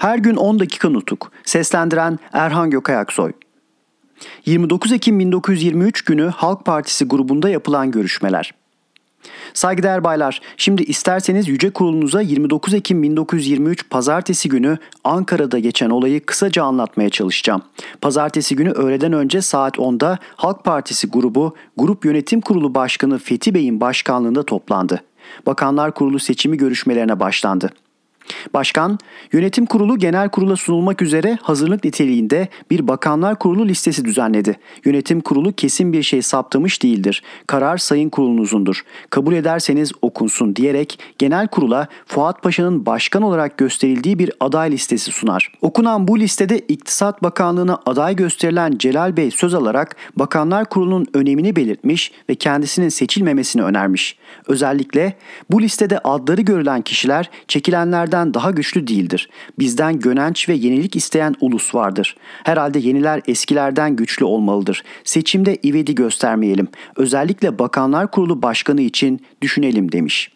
Her gün 10 dakika nutuk. Seslendiren Erhan Gökayaksoy. 29 Ekim 1923 günü Halk Partisi grubunda yapılan görüşmeler. Saygıdeğer baylar, şimdi isterseniz Yüce Kurulunuza 29 Ekim 1923 Pazartesi günü Ankara'da geçen olayı kısaca anlatmaya çalışacağım. Pazartesi günü öğleden önce saat 10'da Halk Partisi Grup Yönetim Kurulu Başkanı Fethi Bey'in başkanlığında toplandı. Bakanlar Kurulu seçimi görüşmelerine başlandı. Başkan, Yönetim Kurulu Genel Kurula sunulmak üzere hazırlık niteliğinde bir Bakanlar Kurulu listesi düzenledi. Yönetim Kurulu kesin bir şey saptamış değildir. Karar Sayın Kurulunuzundur. Kabul ederseniz okunsun diyerek Genel Kurula Fuat Paşa'nın başkan olarak gösterildiği bir aday listesi sunar. Okunan bu listede İktisat Bakanlığı'na aday gösterilen Celal Bey söz alarak Bakanlar Kurulu'nun önemini belirtmiş ve kendisinin seçilmemesini önermiş. Özellikle bu listede adları görülen kişiler çekilenlerden daha güçlü değildir. Bizden gönenç ve yenilik isteyen ulus vardır. Herhalde yeniler eskilerden güçlü olmalıdır. Seçimde ivedi göstermeyelim. Özellikle Bakanlar Kurulu Başkanı için düşünelim demiş.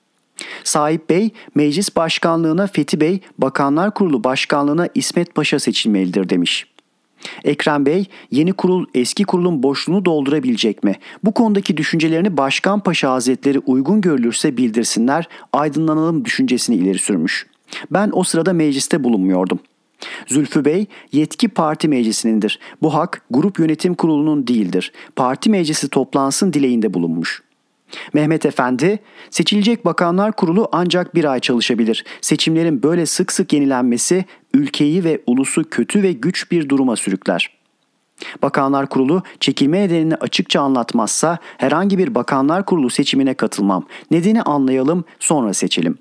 Sahip Bey, Meclis Başkanlığına Fethi Bey, Bakanlar Kurulu Başkanlığına İsmet Paşa seçilmelidir demiş. Ekrem Bey, yeni kurul eski kurulun boşluğunu doldurabilecek mi? Bu konudaki düşüncelerini Başkan Paşa Hazretleri uygun görülürse bildirsinler, aydınlanalım düşüncesini ileri sürmüş. Ben o sırada mecliste bulunmuyordum. Zülfü Bey, yetki parti meclisinindir. Bu hak grup yönetim kurulunun değildir. Parti meclisi toplansın dileğinde bulunmuş. Mehmet Efendi, seçilecek Bakanlar Kurulu ancak bir ay çalışabilir. Seçimlerin böyle sık sık yenilenmesi ülkeyi ve ulusu kötü ve güç bir duruma sürükler. Bakanlar Kurulu çekilme nedenini açıkça anlatmazsa herhangi bir Bakanlar Kurulu seçimine katılmam. Nedeni anlayalım, sonra seçelim.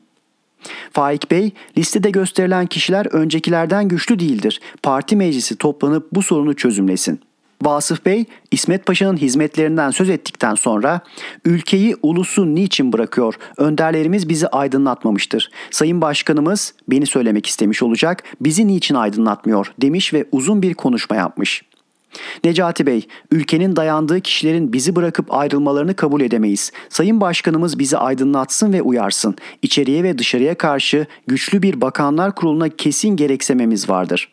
Faik Bey, listede gösterilen kişiler öncekilerden güçlü değildir. Parti meclisi toplanıp bu sorunu çözümlesin. Vasıf Bey, İsmet Paşa'nın hizmetlerinden söz ettikten sonra ülkeyi, ulusu niçin bırakıyor? Önderlerimiz bizi aydınlatmamıştır. Sayın Başkanımız beni söylemek istemiş olacak, bizi niçin aydınlatmıyor demiş ve uzun bir konuşma yapmış. Necati Bey, ülkenin dayandığı kişilerin bizi bırakıp ayrılmalarını kabul edemeyiz. Sayın Başkanımız bizi aydınlatsın ve uyarsın. İçeriye ve dışarıya karşı güçlü bir Bakanlar Kurulu'na kesin gereksememiz vardır.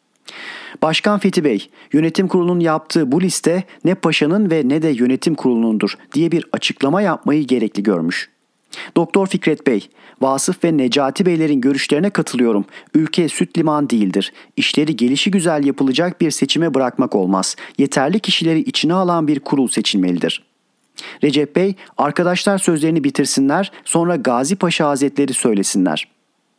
Başkan Fethi Bey, yönetim kurulunun yaptığı bu liste ne paşanın ve ne de yönetim kurulunundur diye bir açıklama yapmayı gerekli görmüş. Doktor Fikret Bey, Vasıf ve Necati Beylerin görüşlerine katılıyorum. Ülke süt liman değildir. İşleri gelişigüzel yapılacak bir seçime bırakmak olmaz. Yeterli kişileri içine alan bir kurul seçilmelidir. Recep Bey, arkadaşlar sözlerini bitirsinler, sonra Gazi Paşa Hazretleri söylesinler.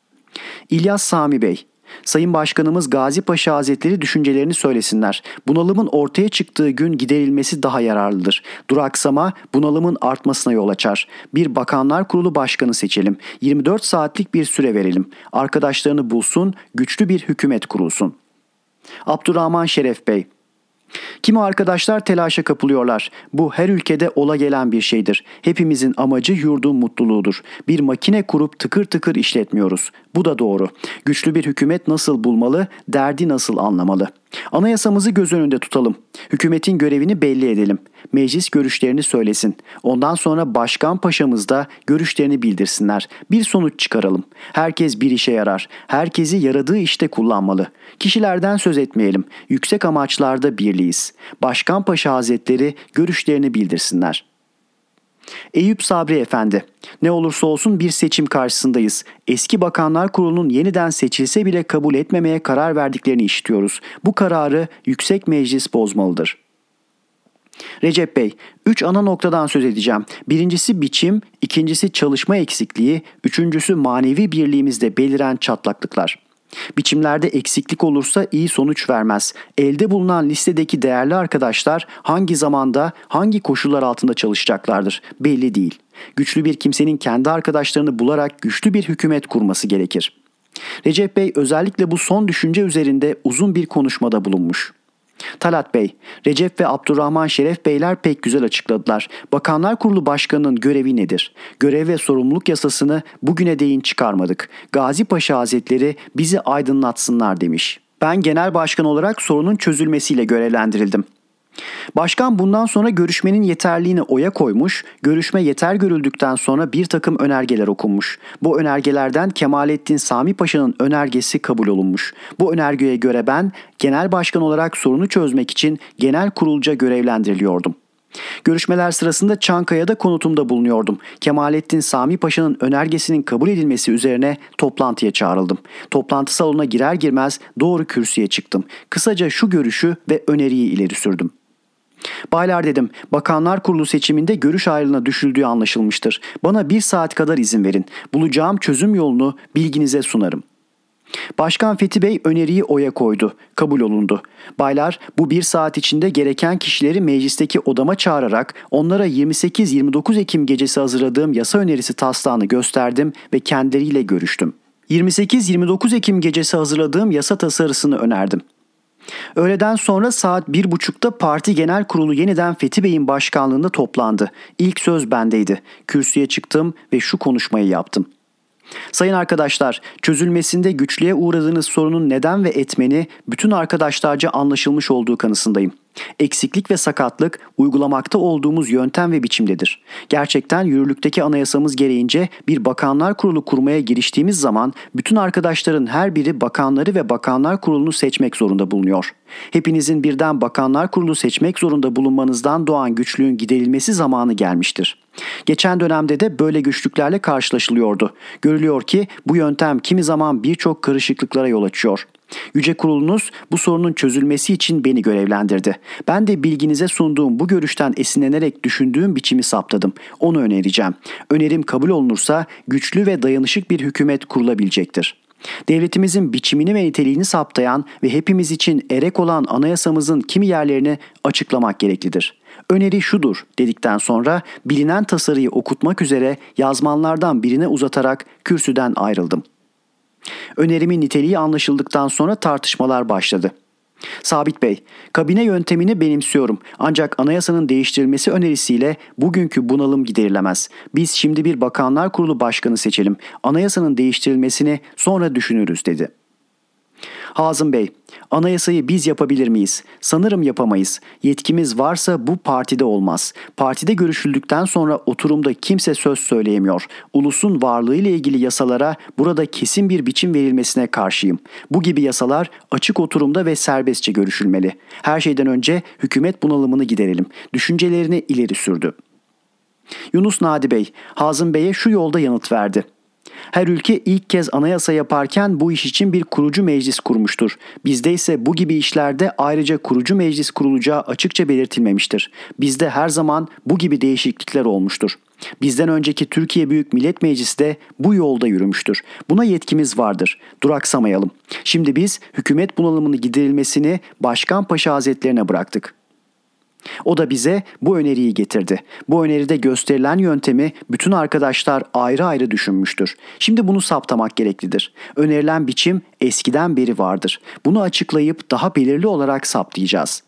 İlyas Sami Bey, Sayın Başkanımız Gazi Paşa Hazretleri düşüncelerini söylesinler. Bunalımın ortaya çıktığı gün giderilmesi daha yararlıdır. Duraksama bunalımın artmasına yol açar. Bir Bakanlar Kurulu Başkanı seçelim. 24 saatlik bir süre verelim. Arkadaşlarını bulsun, güçlü bir hükümet kurulsun. Abdurrahman Şeref Bey, kimi arkadaşlar telaşa kapılıyorlar. Bu her ülkede ola gelen bir şeydir. Hepimizin amacı yurdun mutluluğudur. Bir makine kurup tıkır tıkır işletmiyoruz. Bu da doğru. Güçlü bir hükümet nasıl bulmalı, derdi nasıl anlamalı? Anayasamızı göz önünde tutalım. Hükümetin görevini belli edelim. Meclis görüşlerini söylesin. Ondan sonra Başkan Paşamız da görüşlerini bildirsinler. Bir sonuç çıkaralım. Herkes bir işe yarar. Herkesi yaradığı işte kullanmalı. Kişilerden söz etmeyelim. Yüksek amaçlarda birliyiz. Başkan Paşa Hazretleri görüşlerini bildirsinler. Eyüp Sabri Efendi, ne olursa olsun bir seçim karşısındayız. Eski Bakanlar Kurulu'nun yeniden seçilse bile kabul etmemeye karar verdiklerini işitiyoruz. Bu kararı Yüksek Meclis bozmalıdır. Recep Bey, 3 ana noktadan söz edeceğim. Birincisi biçim, ikincisi çalışma eksikliği, üçüncüsü manevi birliğimizde beliren çatlaklıklar. Biçimlerde eksiklik olursa iyi sonuç vermez. Elde bulunan listedeki değerli arkadaşlar hangi zamanda, hangi koşullar altında çalışacaklardır belli değil. Güçlü bir kimsenin kendi arkadaşlarını bularak güçlü bir hükümet kurması gerekir. Recep Bey özellikle bu son düşünce üzerinde uzun bir konuşmada bulunmuş. Talat Bey, Recep ve Abdurrahman Şeref Beyler pek güzel açıkladılar. Bakanlar Kurulu Başkanı'nın görevi nedir? Görev ve sorumluluk yasasını bugüne değin çıkarmadık. Gazi Paşa Hazretleri bizi aydınlatsınlar demiş. Ben genel başkan olarak sorunun çözülmesiyle görevlendirildim. Başkan bundan sonra görüşmenin yeterliğini oya koymuş, görüşme yeter görüldükten sonra bir takım önergeler okunmuş. Bu önergelerden Kemalettin Sami Paşa'nın önergesi kabul olunmuş. Bu önergeye göre ben genel başkan olarak sorunu çözmek için genel kurulca görevlendiriliyordum. Görüşmeler sırasında Çankaya'da konutumda bulunuyordum. Kemalettin Sami Paşa'nın önergesinin kabul edilmesi üzerine toplantıya çağrıldım. Toplantı salonuna girer girmez doğru kürsüye çıktım. Kısaca şu görüşü ve öneriyi ileri sürdüm. Baylar dedim, Bakanlar Kurulu seçiminde görüş ayrılığına düşüldüğü anlaşılmıştır. Bana 1 saat kadar izin verin. Bulacağım çözüm yolunu bilginize sunarım. Başkan Fethi Bey öneriyi oya koydu. Kabul olundu. Baylar, bu 1 saat içinde gereken kişileri meclisteki odama çağırarak onlara 28-29 Ekim gecesi hazırladığım yasa önerisi taslağını gösterdim ve kendileriyle görüştüm. 28-29 Ekim gecesi hazırladığım yasa tasarısını önerdim. Öğleden sonra saat 1.30'da parti genel kurulu yeniden Fethi Bey'in başkanlığında toplandı. İlk söz bendeydi. Kürsüye çıktım ve şu konuşmayı yaptım. Sayın arkadaşlar, çözülmesinde güçlüğe uğradığınız sorunun neden ve etmeni bütün arkadaşlarca anlaşılmış olduğu kanısındayım. Eksiklik ve sakatlık uygulamakta olduğumuz yöntem ve biçimdedir. Gerçekten yürürlükteki anayasamız gereğince bir bakanlar kurulu kurmaya giriştiğimiz zaman bütün arkadaşların her biri bakanları ve bakanlar kurulunu seçmek zorunda bulunuyor. Hepinizin birden bakanlar kurulu seçmek zorunda bulunmanızdan doğan güçlüğün giderilmesi zamanı gelmiştir. Geçen dönemde de böyle güçlüklerle karşılaşılıyordu. Görülüyor ki bu yöntem kimi zaman birçok karışıklıklara yol açıyor. Yüce Kurulunuz bu sorunun çözülmesi için beni görevlendirdi. Ben de bilginize sunduğum bu görüşten esinlenerek düşündüğüm biçimi saptadım. Onu önereceğim. Önerim kabul olunursa güçlü ve dayanışık bir hükümet kurulabilecektir. Devletimizin biçimini ve niteliğini saptayan ve hepimiz için erek olan anayasamızın kimi yerlerini açıklamak gereklidir. Öneri şudur dedikten sonra bilinen tasarıyı okutmak üzere yazmanlardan birine uzatarak kürsüden ayrıldım. Önerimin niteliği anlaşıldıktan sonra tartışmalar başladı. Sabit Bey, kabine yöntemini benimsiyorum ancak anayasanın değiştirilmesi önerisiyle bugünkü bunalım giderilemez. Biz şimdi bir bakanlar kurulu başkanı seçelim. Anayasanın değiştirilmesini sonra düşünürüz dedi. Hazım Bey, anayasayı biz yapabilir miyiz? Sanırım yapamayız. Yetkimiz varsa bu partide olmaz. Partide görüşüldükten sonra oturumda kimse söz söyleyemiyor. Ulusun varlığı ile ilgili yasalara burada kesin bir biçim verilmesine karşıyım. Bu gibi yasalar açık oturumda ve serbestçe görüşülmeli. Her şeyden önce hükümet bunalımını giderelim. Düşüncelerini ileri sürdü. Yunus Nadi Bey, Hazım Bey'e şu yolda yanıt verdi. Her ülke ilk kez anayasa yaparken bu iş için bir kurucu meclis kurmuştur. Bizde ise bu gibi işlerde ayrıca kurucu meclis kurulacağı açıkça belirtilmemiştir. Bizde her zaman bu gibi değişiklikler olmuştur. Bizden önceki Türkiye Büyük Millet Meclisi de bu yolda yürümüştür. Buna yetkimiz vardır. Duraksamayalım. Şimdi biz hükümet bunalımını giderilmesini Başkan Paşa Hazretlerine bıraktık. O da bize bu öneriyi getirdi. Bu öneride gösterilen yöntemi bütün arkadaşlar ayrı ayrı düşünmüştür. Şimdi bunu saptamak gereklidir. Önerilen biçim eskiden beri vardır. Bunu açıklayıp daha belirli olarak saptayacağız.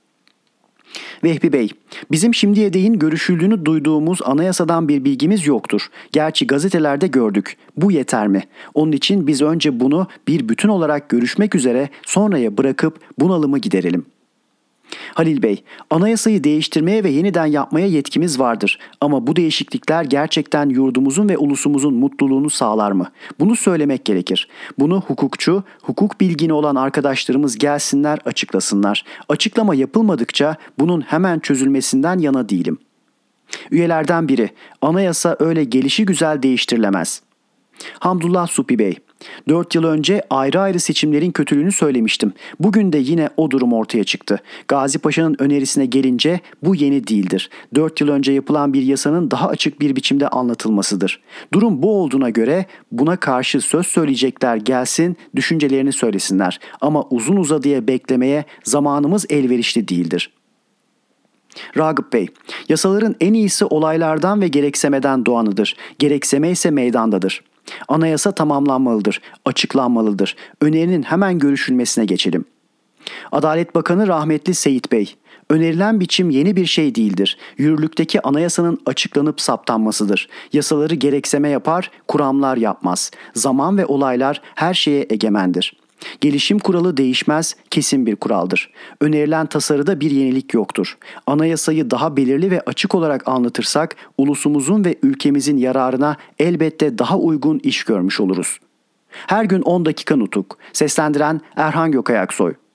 Vehbi Bey, bizim şimdiye değin görüşüldüğünü duyduğumuz anayasadan bir bilgimiz yoktur. Gerçi gazetelerde gördük. Bu yeter mi? Onun için biz önce bunu bir bütün olarak görüşmek üzere sonraya bırakıp bunalımı giderelim. Halil Bey, anayasayı değiştirmeye ve yeniden yapmaya yetkimiz vardır. Ama bu değişiklikler gerçekten yurdumuzun ve ulusumuzun mutluluğunu sağlar mı? Bunu söylemek gerekir. Bunu hukukçu, hukuk bilgini olan arkadaşlarımız gelsinler açıklasınlar. Açıklama yapılmadıkça bunun hemen çözülmesinden yana değilim. Üyelerden biri, anayasa öyle gelişigüzel değiştirilemez. Hamdullah Supi Bey, 4 yıl önce ayrı ayrı seçimlerin kötülüğünü söylemiştim. Bugün de yine o durum ortaya çıktı. Gazi Paşa'nın önerisine gelince bu yeni değildir. 4 yıl önce yapılan bir yasanın daha açık bir biçimde anlatılmasıdır. Durum bu olduğuna göre buna karşı söz söyleyecekler gelsin, düşüncelerini söylesinler. Ama uzun uzadıya beklemeye zamanımız elverişli değildir. Ragıp Bey, yasaların en iyisi olaylardan ve gereksemeden doğanıdır. Gerekseme ise meydandadır. Anayasa tamamlanmalıdır, açıklanmalıdır. Önerinin hemen görüşülmesine geçelim. Adalet Bakanı rahmetli Seyit Bey, önerilen biçim yeni bir şey değildir. Yürürlükteki anayasanın açıklanıp saptanmasıdır. Yasaları gerekseme yapar, kuramlar yapmaz. Zaman ve olaylar her şeye egemendir. Gelişim kuralı değişmez, kesin bir kuraldır. Önerilen tasarıda bir yenilik yoktur. Anayasayı daha belirli ve açık olarak anlatırsak ulusumuzun ve ülkemizin yararına elbette daha uygun iş görmüş oluruz. Her gün 10 dakika nutuk. Seslendiren Erhan Gökayaksoy.